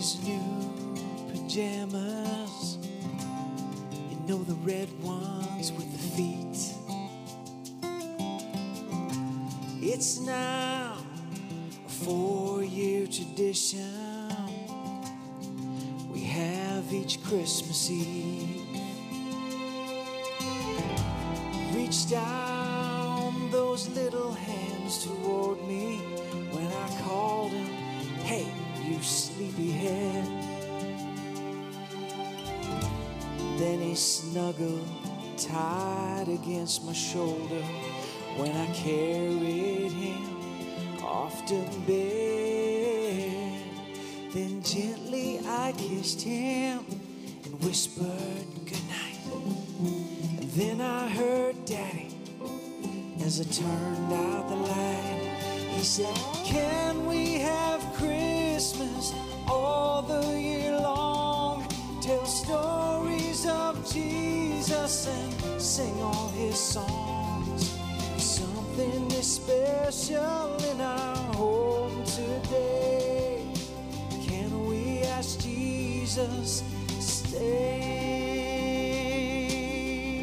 his new pajamas, you know, the red ones with the feet. It's now a 4-year tradition we have each Christmas Eve. Reach down those little hands toward me when I called him, hey, you sleepyhead. Then he snuggled tight against my shoulder when I carried him off to bed. Then gently I kissed him and whispered goodnight. And then I heard Daddy as I turned out the light. He said, can we have Christmas all the year long? Tell stories of Jesus and sing all his songs. Something is special in our home today. Can we ask Jesus to stay?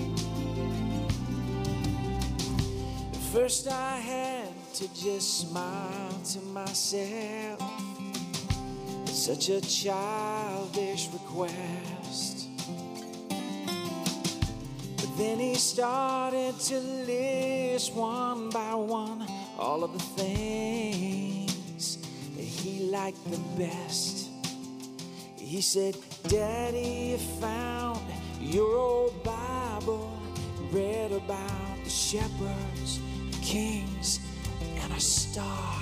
At first I had to just smile to myself. It's such a childish request. But then he started to list one by one all of the things that he liked the best. He said, Daddy, you found your old Bible, read about the shepherds, the kings, and a star.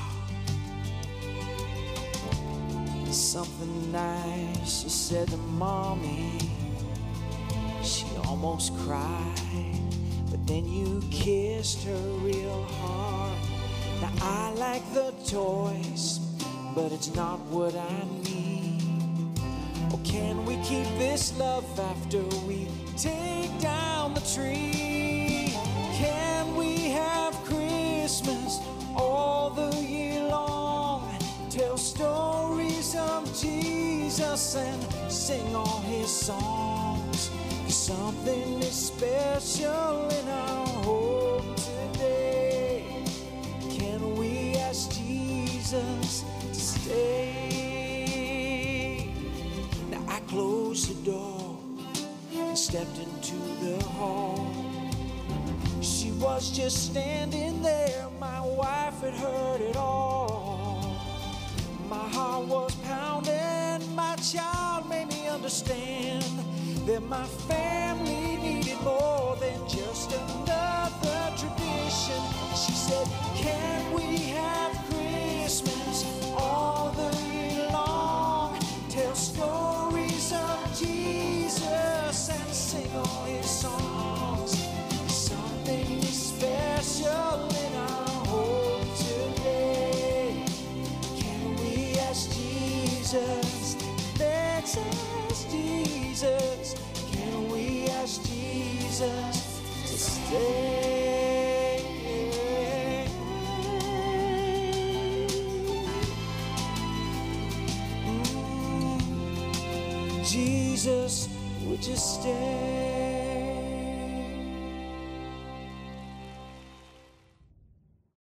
Something nice she said to Mommy. She almost cried, but then you kissed her real hard. Now I like the toys, but it's not what I need. Or can we keep this love after we take down the tree? Can we have Christmas all the year long? Tell stories of Jesus and sing all his songs. Something is special in our home today. Can we ask Jesus to stay? Now I closed the door and stepped into the hall. She was just standing there, my wife had heard it all. My heart was pounding, my child made me understand that my family needed more than just another tradition. She said, can we have Christmas all the year long? Tell stories of Jesus and sing all his songs. Something is special in our home today. Can we ask Jesus? Let's ask Jesus. Can we ask Jesus to stay? Jesus, would you stay?